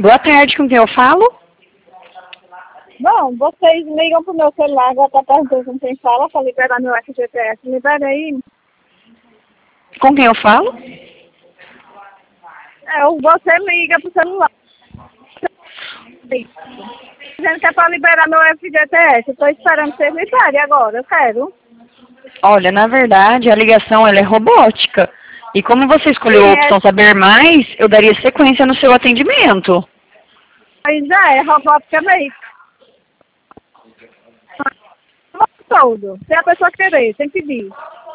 Boa tarde, com quem eu falo? Bom, vocês ligam pro meu celular, agora tá perguntando com quem fala, pra liberar meu FGTS. Libera aí. Com quem eu falo? Você liga pro celular. Dizendo que é pra liberar meu FGTS. Eu tô esperando vocês liberarem agora, eu quero. Olha, na verdade, a ligação ela é robótica. E como você escolheu a opção saber mais, eu daria sequência no seu atendimento. Aí já é robótica mesmo. Todo. Se a pessoa querer, tem que pedir.